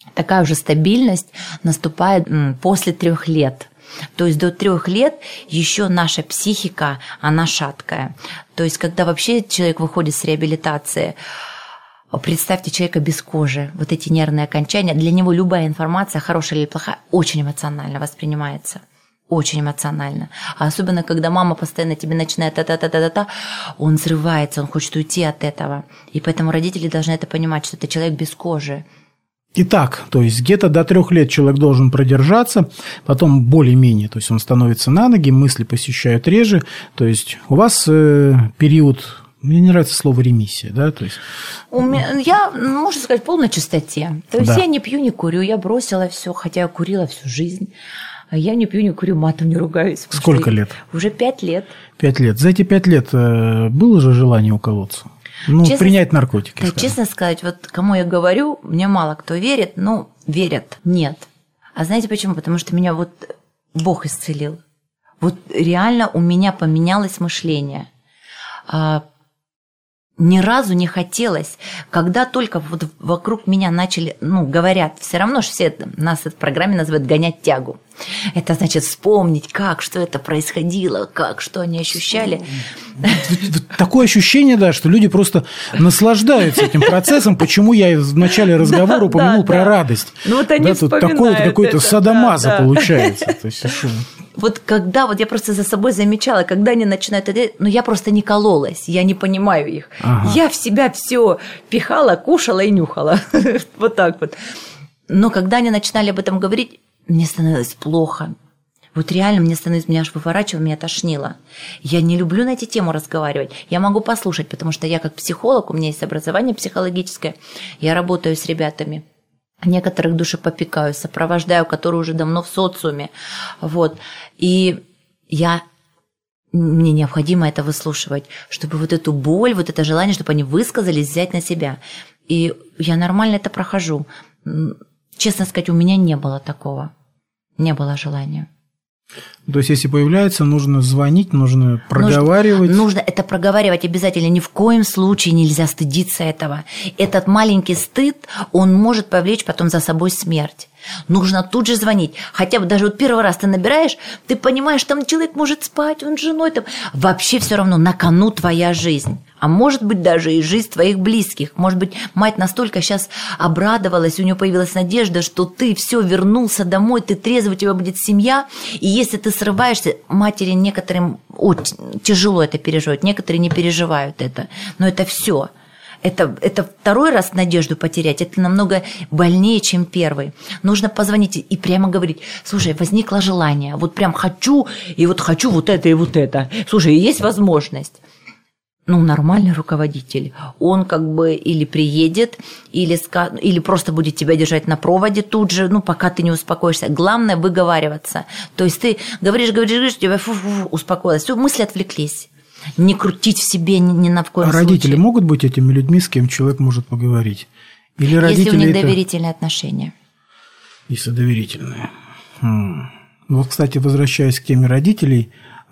такая уже стабильность наступает после трех лет. То есть до трех лет еще наша психика, она шаткая. То есть когда вообще человек выходит с реабилитации, представьте человека без кожи, вот эти нервные окончания, для него любая информация, хорошая или плохая, очень эмоционально воспринимается. Очень эмоционально. А особенно, когда мама постоянно тебе начинает та-та-та-та-та, он взрывается, он хочет уйти от этого. И поэтому родители должны это понимать, что это человек без кожи. Итак, то есть где-то до трех лет человек должен продержаться, потом более-менее, то есть он становится на ноги, мысли посещают реже, то есть у вас э, период, мне не нравится слово ремиссия, да, то есть... У меня, я, можно сказать, в полной чистоте. То есть да. Я не пью, не курю, я бросила все, хотя я курила всю жизнь. Я не пью, не курю, матом не ругаюсь. Сколько лет? Уже пять лет. Пять лет. За эти пять лет э, было же желание уколоться? Ну, честно, принять наркотики. Да, честно сказать, вот кому я говорю, мне мало кто верит, но верят. Нет. А знаете почему? Потому что меня вот Бог исцелил. Вот реально у меня поменялось мышление. А, ни разу не хотелось, когда только вот вокруг меня начали, ну, говорят, все равно же все это, нас в программе называют «гонять тягу». Это значит вспомнить, как, что это происходило, как, что они ощущали. Такое ощущение, да, что люди просто наслаждаются этим процессом. Почему я в начале разговора упомянул про радость? Ну, вот они вспоминают это. Такой вот какой-то садомаза получается. Вот когда, вот я просто за собой замечала, когда они начинают это делать, ну, я просто не кололась, я не понимаю их. Ага. Я в себя все пихала, кушала и нюхала. Вот так вот. Но когда они начинали об этом говорить, мне становилось плохо. Вот реально мне становилось, меня аж выворачивало, меня тошнило. Я не люблю на эти темы разговаривать. Я могу послушать, потому что я как психолог, у меня есть образование психологическое, я работаю с ребятами. Некоторых душепопекаю, сопровождаю, которые уже давно в социуме. Вот. И я... мне необходимо это выслушивать, чтобы вот эту боль, вот это желание, чтобы они высказались, взять на себя. И я нормально это прохожу. Честно сказать, у меня не было такого. Не было желания. То есть, если появляется, нужно звонить, нужно проговаривать? Нужно, нужно это проговаривать обязательно. Ни в коем случае нельзя стыдиться этого. Этот маленький стыд, он может повлечь потом за собой смерть. Нужно тут же звонить. Хотя бы даже вот первый раз ты набираешь, ты понимаешь, там человек может спать, он с женой там. Вообще все равно на кону твоя жизнь. А может быть даже и жизнь твоих близких. Может быть, мать настолько сейчас обрадовалась, у нее появилась надежда, что ты все вернулся домой, ты трезвый, у тебя будет семья. И если ты срываешься, матери некоторым очень тяжело это переживать, некоторые не переживают это. Но это все. Это, это второй раз надежду потерять, это намного больнее, чем первый. Нужно позвонить и прямо говорить: слушай, возникло желание, вот прям хочу, и вот хочу вот это и вот это. Слушай, есть возможность. Ну, нормальный руководитель, он как бы или приедет, или, или просто будет тебя держать на проводе тут же, ну, пока ты не успокоишься. Главное выговариваться. То есть ты говоришь, говоришь, говоришь, тебя фу-фу-фу, успокоилась, все, мысли отвлеклись. Не крутить в себе ни, ни на в коем а случае. Родители могут быть этими людьми, с кем человек может поговорить? Или родители если у них это... доверительные отношения. Если доверительные. Хм. Вот, кстати, возвращаясь к теме родителей,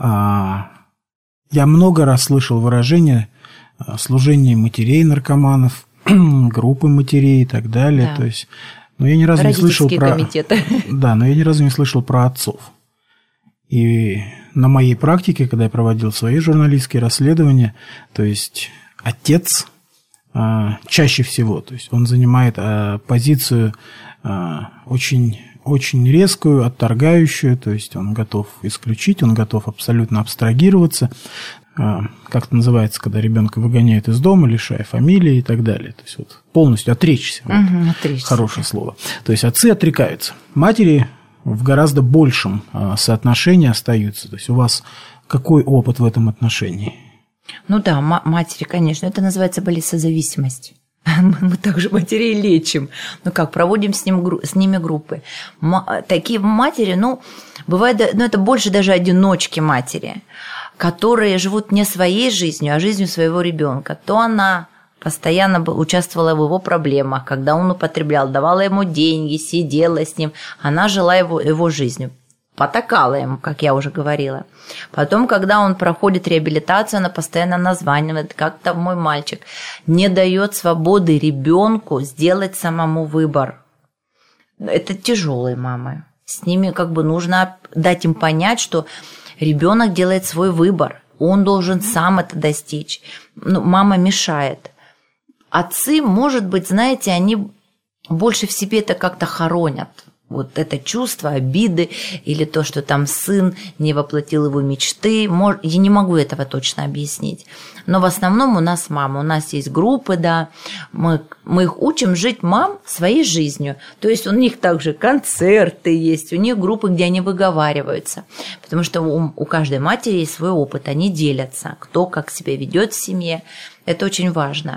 я много раз слышал выражение служение матерей наркоманов, группы матерей и так далее. Да. То есть, но я ни разу не слышал про... комитеты. Да, но я ни разу не слышал про отцов. И на моей практике, когда я проводил свои журналистские расследования, то есть отец а, чаще всего, то есть он занимает а, позицию а, очень, очень резкую, отторгающую, то есть он готов исключить, он готов абсолютно абстрагироваться, а, как это называется, когда ребенка выгоняют из дома, лишая фамилии и так далее, то есть вот полностью отречься, угу, вот, отречься. Хорошее слово. То есть отцы отрекаются, матери в гораздо большем соотношении остаются. То есть у вас какой опыт в этом отношении? Ну да, м- матери, конечно, это называется болезнезависимость. Мы также матерей лечим. Ну как, проводим с, ним, с ними группы. М- такие матери, ну, бывает, ну это больше даже одиночки матери, которые живут не своей жизнью, а жизнью своего ребенка. То она постоянно участвовала в его проблемах, когда он употреблял, давала ему деньги, сидела с ним. Она жила его, его жизнью, потакала ему, как я уже говорила. Потом, когда он проходит реабилитацию, она постоянно названивает, как-то мой мальчик не дает свободы ребенку сделать самому выбор. это тяжелые мамы. С ними как бы нужно дать им понять, что ребенок делает свой выбор, он должен сам это достичь. Ну, мама мешает. Отцы, может быть, знаете, они больше в себе это как-то хоронят. Вот это чувство обиды или то, что там сын не воплотил его мечты. Я не могу этого точно объяснить. Но в основном у нас мама. У нас есть группы, да. Мы, мы их учим жить, мам, своей жизнью. То есть у них также концерты есть, у них группы, где они выговариваются. Потому что у, у каждой матери есть свой опыт, они делятся. Кто как себя ведет в семье. Это очень важно.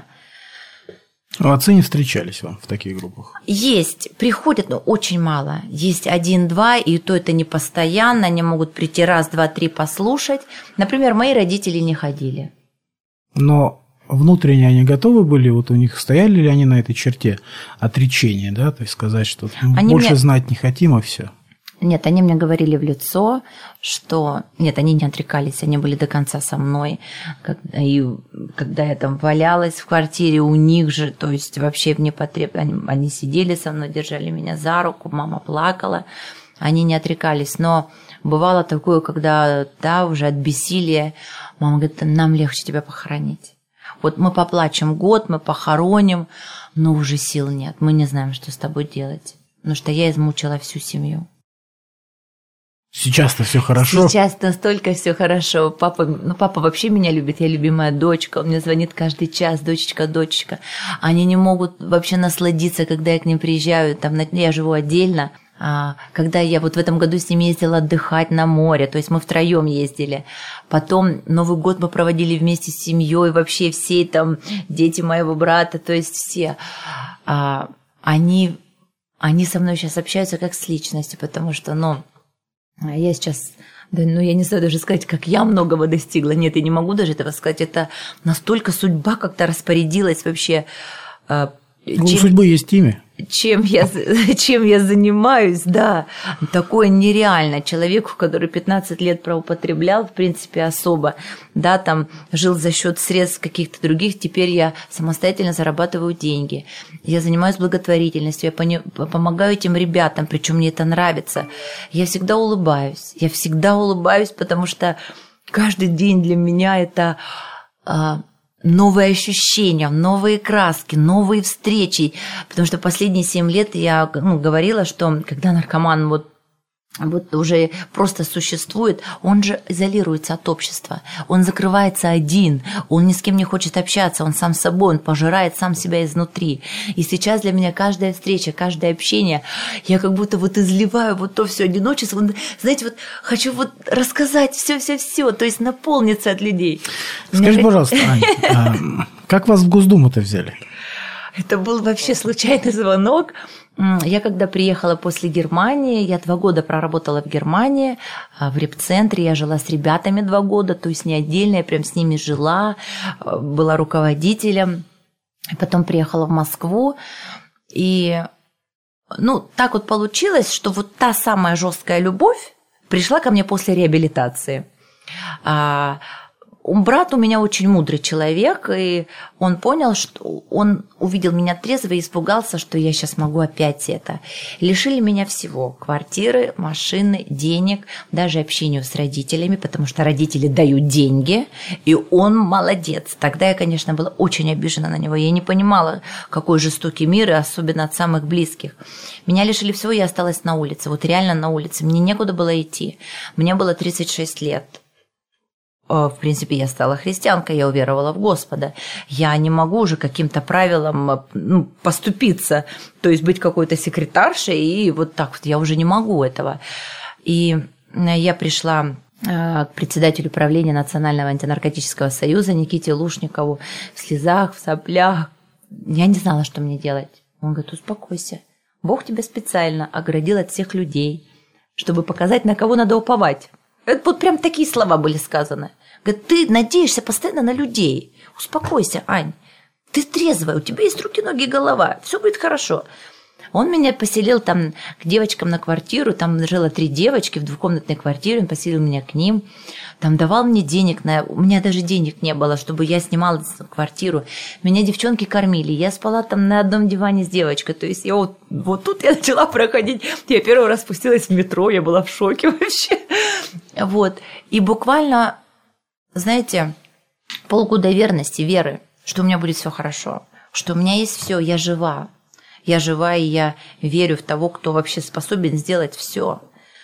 А отцы не встречались вам в таких группах? Есть, приходят, но очень мало. Есть один-два, и то это не постоянно, они могут прийти раз, два, три послушать. Например, мои родители не ходили. Но внутренне они готовы были, вот у них стояли ли они на этой черте отречения, да, то есть сказать, что они больше мне... знать не хотим, и все. Нет, они мне говорили в лицо, что... Нет, они не отрекались, они были до конца со мной. И когда я там валялась в квартире у них же, то есть вообще в непотреб... Они, они сидели со мной, держали меня за руку, мама плакала. Они не отрекались, но бывало такое, когда, да, уже от бессилия мама говорит, нам легче тебя похоронить. Вот мы поплачем год, мы похороним, но уже сил нет, мы не знаем, что с тобой делать. Потому что я измучила всю семью. Сейчас-то все хорошо. Сейчас настолько все хорошо. Папа, ну, папа вообще меня любит, я любимая дочка. Он мне звонит каждый час, дочечка, дочечка. Они не могут вообще насладиться, когда я к ним приезжаю. Там, я живу отдельно. А, когда я вот в этом году с ними ездила отдыхать на море, то есть мы втроем ездили. Потом Новый год мы проводили вместе с семьей, вообще все там дети моего брата, то есть все. А, они, они со мной сейчас общаются как с личностью, потому что, ну, я сейчас, да, ну, я не знаю даже сказать, как я многого достигла. Нет, я не могу даже этого сказать. Это настолько судьба как-то распорядилась вообще. У чем, судьбы есть имя. Чем я, чем я занимаюсь, да. Такое нереально. Человеку, который пятнадцать лет правоупотреблял, в принципе, особо, да, там жил за счет средств каких-то других, теперь я самостоятельно зарабатываю деньги. Я занимаюсь благотворительностью, я помогаю этим ребятам, причем мне это нравится. Я всегда улыбаюсь. Я всегда улыбаюсь, потому что каждый день для меня это... новые ощущения, новые краски, новые встречи. Потому что последние семь лет я, ну, говорила, что когда наркоман вот, вот уже просто существует, он же изолируется от общества. Он закрывается один, он ни с кем не хочет общаться, он сам с собой, он пожирает сам себя изнутри. И сейчас для меня каждая встреча, каждое общение, я как будто вот изливаю вот то все одиночество. Знаете, вот хочу вот рассказать все-все-все, то есть наполниться от людей. Скажи, пожалуйста, Ань, как вас в Госдуму-то взяли? Это был вообще случайный звонок. Я когда приехала после Германии, я два года проработала в Германии, в репцентре, я жила с ребятами два года, то есть не отдельно, я прям с ними жила, была руководителем. Потом приехала в Москву, и ну, так вот получилось, что вот та самая жесткая любовь пришла ко мне после реабилитации. Брат у меня очень мудрый человек, и он понял, что он увидел меня трезво и испугался, что я сейчас могу опять это. Лишили меня всего – квартиры, машины, денег, даже общению с родителями, потому что родители дают деньги, и он молодец. Тогда я, конечно, была очень обижена на него. Я не понимала, какой жестокий мир, и особенно от самых близких. Меня лишили всего, я осталась на улице, вот реально на улице. Мне некуда было идти. Мне было тридцать шесть лет. В принципе, я стала христианкой, я уверовала в Господа. Я не могу уже каким-то правилам, ну, поступиться, то есть быть какой-то секретаршей, и вот так вот я уже не могу этого. И я пришла к председателю правления Национального антинаркотического союза Никите Лушникову в слезах, в соплях. Я не знала, что мне делать. Он говорит, успокойся. Бог тебя специально оградил от всех людей, чтобы показать, на кого надо уповать. Это вот прям такие слова были сказаны. Говорит, ты надеешься постоянно на людей. Успокойся, Ань. Ты трезвая, у тебя есть руки, ноги и голова. Все будет хорошо. Он меня поселил там к девочкам на квартиру, там жило три девочки в двухкомнатной квартире, он поселил меня к ним, там давал мне денег, на... у меня даже денег не было, чтобы я снимала квартиру. Меня девчонки кормили, я спала там на одном диване с девочкой, то есть я вот, вот тут я начала проходить, я первый раз спустилась в метро, я была в шоке вообще. Вот, и буквально, знаете, полгода верности, веры, что у меня будет все хорошо, что у меня есть все, я жива. Я жива, и я верю в того, кто вообще способен сделать все.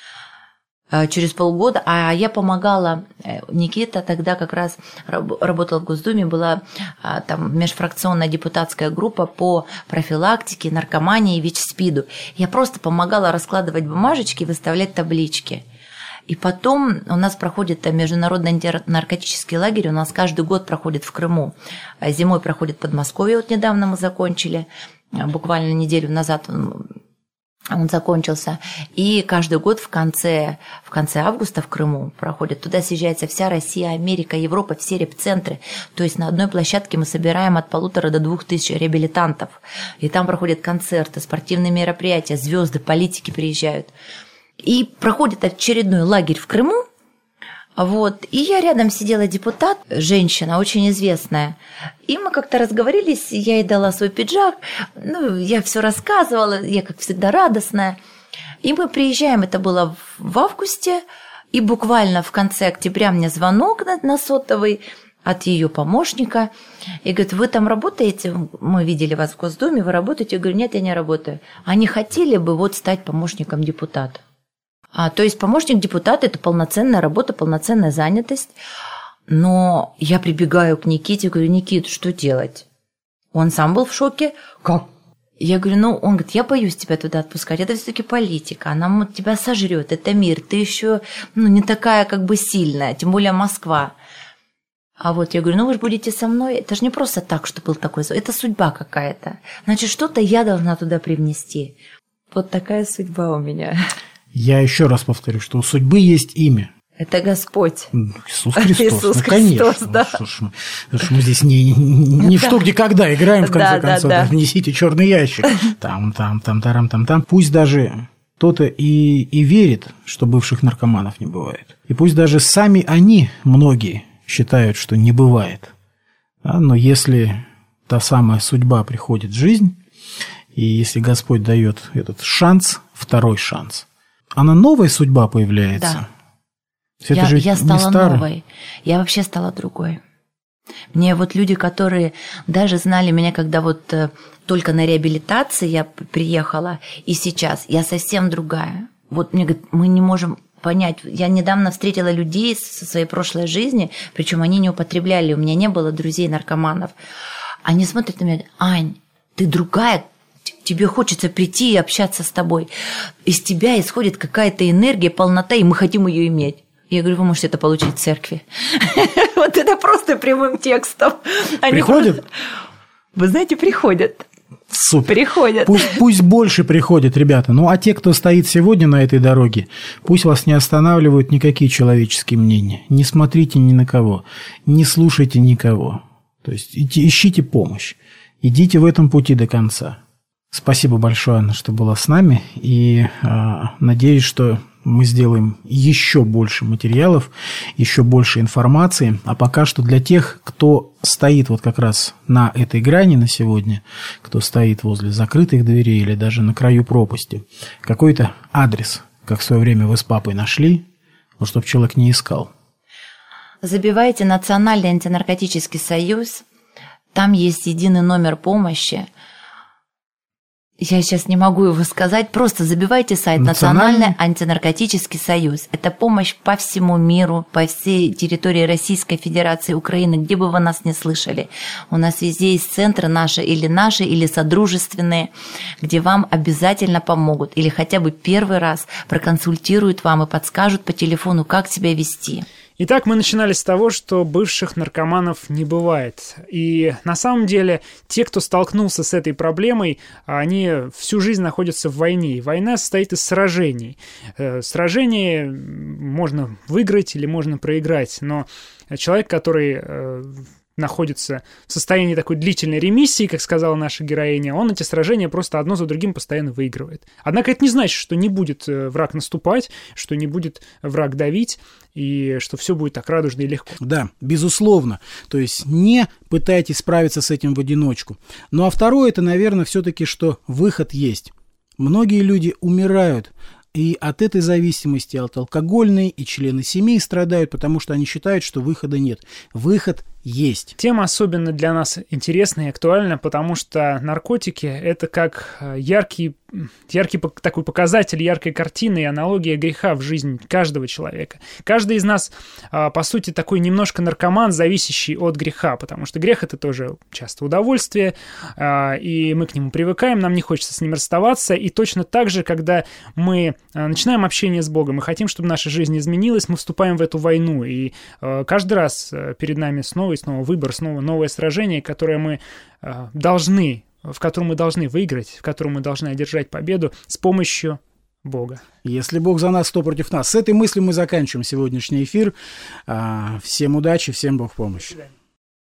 Через полгода, а я помогала, Никита тогда как раз работал в Госдуме, была там межфракционная депутатская группа по профилактике наркомании и ВИЧ-СПИДу. Я просто помогала раскладывать бумажечки, выставлять таблички. И потом у нас проходит международный антинаркотический лагерь, у нас каждый год проходит в Крыму. Зимой проходит в Подмосковье, вот недавно мы закончили, буквально неделю назад он, он закончился. И каждый год в конце, в конце августа в Крыму проходит. Туда съезжается вся Россия, Америка, Европа, все репцентры. То есть на одной площадке мы собираем от полутора до двух тысяч реабилитантов. И там проходят концерты, спортивные мероприятия, звезды, политики приезжают. И проходит очередной лагерь в Крыму. Вот. И я рядом сидела депутат, женщина, очень известная. И мы как-то разговорились, я ей дала свой пиджак, ну, я все рассказывала, я, как всегда, радостная. И мы приезжаем, это было в августе, и буквально в конце октября мне звонок на, на сотовый от ее помощника. И говорит, вы там работаете? Мы видели вас в Госдуме, вы работаете? Я говорю, нет, я не работаю. Они хотели бы вот стать помощником депутата. А, то есть помощник депутата – это полноценная работа, полноценная занятость. Но я прибегаю к Никите, говорю, Никит, что делать? Он сам был в шоке. Как? Я говорю, ну, он говорит, я боюсь тебя туда отпускать. Это все-таки политика, она тебя сожрет, это мир. Ты еще ну, не такая как бы сильная, тем более Москва. А вот я говорю, ну вы же будете со мной. Это же не просто так, что был такой, это судьба какая-то. Значит, что-то я должна туда привнести. Вот такая судьба у меня. Я еще раз повторю, что у судьбы есть имя. Это Господь. Иисус Христос. Иисус ну, Христос, конечно. да. Ну, что ж мы, что ж мы здесь не, не да. что, где, когда играем, в конце да, концов. Да, да. Несите черный ящик. Там, там, там, тарам, там, там. Пусть даже кто-то и, и верит, что бывших наркоманов не бывает. И пусть даже сами они, многие, считают, что не бывает. Да? Но если та самая судьба приходит в жизнь, и если Господь дает этот шанс, второй шанс, она новая судьба появляется. Да. Я, же я стала новой. Я вообще стала другой. Мне вот люди, которые даже знали меня, когда вот э, только на реабилитации я приехала, и сейчас я совсем другая. Вот мне говорят, мы не можем понять. Я недавно встретила людей со своей прошлой жизни, причем они не употребляли, у меня не было друзей-наркоманов. Они смотрят на меня, Ань, ты другая, тебе хочется прийти и общаться с тобой. Из тебя исходит какая-то энергия, полнота, и мы хотим ее иметь. Я говорю, вы можете это получить в церкви. Вот это просто прямым текстом. Приходят? Вы знаете, приходят. Супер. Приходят. Пусть, пусть больше приходят, ребята. Ну, а те, кто стоит сегодня на этой дороге, пусть вас не останавливают никакие человеческие мнения. Не смотрите ни на кого, не слушайте никого. То есть ищите помощь. Идите в этом пути до конца. Спасибо большое, Анна, что была с нами. И э, надеюсь, что мы сделаем еще больше материалов, еще больше информации. А пока что для тех, кто стоит вот как раз на этой грани на сегодня, кто стоит возле закрытых дверей или даже на краю пропасти, какой-то адрес, как в свое время вы с папой нашли, вот чтобы человек не искал. Забивайте Национальный антинаркотический союз. Там есть единый номер помощи. Я сейчас не могу его сказать. Просто забивайте сайт Национальный, Национальный антинаркотический союз. Это помощь по всему миру, по всей территории Российской Федерации, Украины, где бы вы нас не слышали. У нас везде есть центры наши или наши, или содружественные, где вам обязательно помогут. Или хотя бы первый раз проконсультируют вам и подскажут по телефону, как себя вести. Итак, мы начинали с того, что бывших наркоманов не бывает. И на самом деле те, кто столкнулся с этой проблемой, они всю жизнь находятся в войне. И война состоит из сражений. Сражение можно выиграть или можно проиграть. Но человек, который находится в состоянии такой длительной ремиссии, как сказала наша героиня, он эти сражения просто одно за другим постоянно выигрывает. Однако это не значит, что не будет враг наступать, что не будет враг давить, и что все будет так радужно и легко. Да, безусловно. То есть не пытайтесь справиться с этим в одиночку. Ну а второе, это, наверное, все-таки, что выход есть. Многие люди умирают и от этой зависимости, от алкогольной, и члены семей страдают, потому что они считают, что выхода нет. Выход есть. Тема особенно для нас интересна и актуальна, потому что наркотики – это как яркий, яркий такой показатель, яркая картина и аналогия греха в жизни каждого человека. Каждый из нас, по сути, такой немножко наркоман, зависящий от греха, потому что грех – это тоже часто удовольствие, и мы к нему привыкаем, нам не хочется с ним расставаться, и точно так же, когда мы начинаем общение с Богом и хотим, чтобы наша жизнь изменилась, мы вступаем в эту войну, и каждый раз перед нами снова и снова выбор, снова новое сражение, которое мы э, должны, в котором мы должны выиграть, в котором мы должны одержать победу с помощью Бога. Если Бог за нас, то против нас. С этой мыслью мы заканчиваем сегодняшний эфир. Всем удачи, всем Бог в помощь. До свидания.